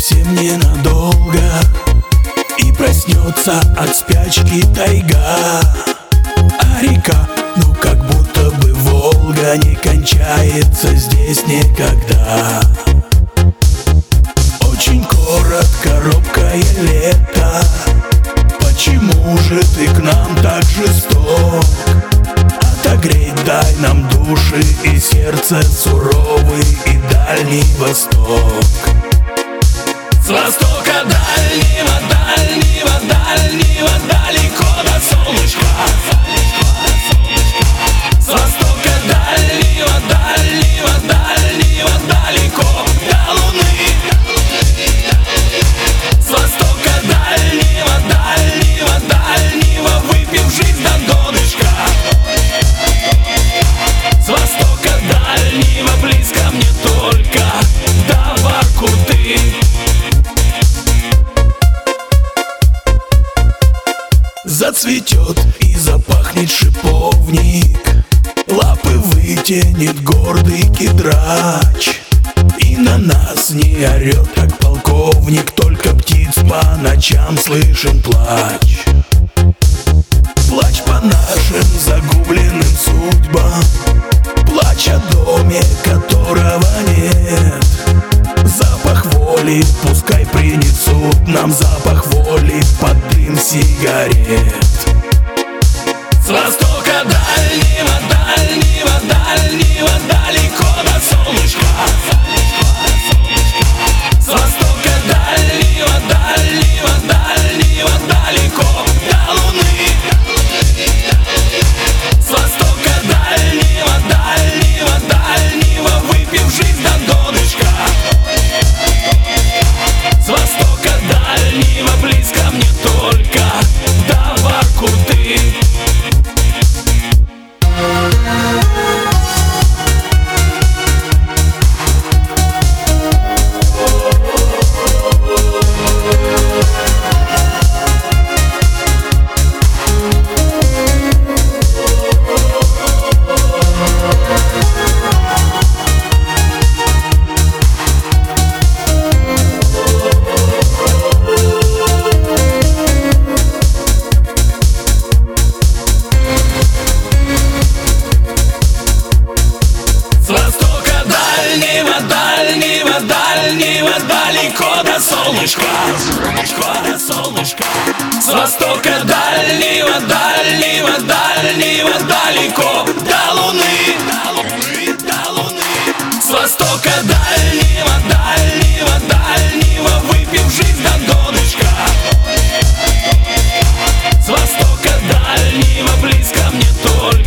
совсем ненадолго, и проснется от спячки тайга. А река, ну как будто бы Волга, не кончается здесь никогда. Очень коротко, робкое лето, почему же ты к нам так жесток? Отогреть дай нам души и сердце, суровый и Дальний Восток. С востока дальнего, дальнего, дальнего, далеко до солнышка. С востока дальнего, дальнего, дальнего, далеко до луны. С востока дальнего, дальнего, дальнего, выпив жизнь до донышка. С востока дальнего, близко мне только до Воркуты. Зацветет и запахнет шиповник, лапы вытянет гордый кедрач, и на нас не орет, как полковник, только птиц по ночам слышен плач. Плач по нашим загубленным судьбам, плач о доме, которого нет. Запах воли пускай принесут нам, запах воли под дым сигарет. С востока дальнего, дальнего, дальнего, далеко до солнышка. С востока дальнего, дальнего, дальнего, далеко до луны. С востока дальнего, дальнего, дальнего, выпив жизнь до донышка. С востока дальнего, близко мне только до Воркуты. С востока дальнего, дальнего, дальнего, далеко до солнышка. До солнышка. С востока дальнего, дальнего, дальнего, далеко до луны. До луны. С востока дальнего, дальнего, дальнего, выпив жизнь до донышка. С востока дальнего, близко мне только